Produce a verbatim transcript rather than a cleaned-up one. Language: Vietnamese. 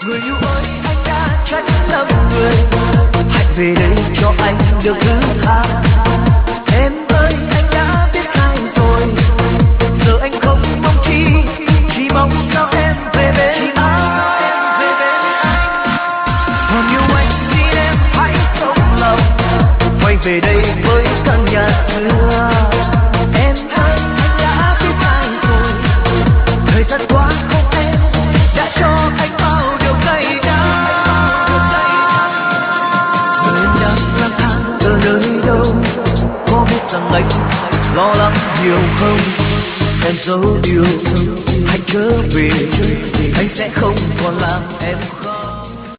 Người yêu ơi, anh đã trách lầm người, hãy về đây cho anh được thứ tha. Em ơi, anh đã biết sai rồi, giờ anh không mong chi, chỉ mong sao em về bên anh. Còn yêu anh thì em hãy sống lòng, quay về đây với căn nhà xưa. Em ơi, anh đã biết sai rồi, thời gian qua không em đã cho anh bao điều cay đắng. Giờ em đang lang thang ở nơi đâu, có biết rằng anh lo lắng nhiều không? Em giấu điều hãy trở về, anh sẽ không còn làm em khóc.